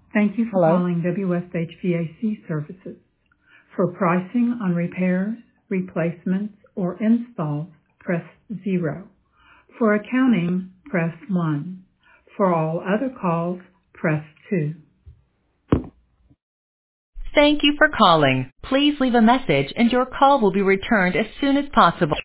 Thank you for Hello? calling WS HVAC Services. For pricing on repairs, replacements, or installs, press 0. For accounting, press 1. For all other calls, press 2. Thank you for calling. Please leave a message and your call will be returned as soon as possible.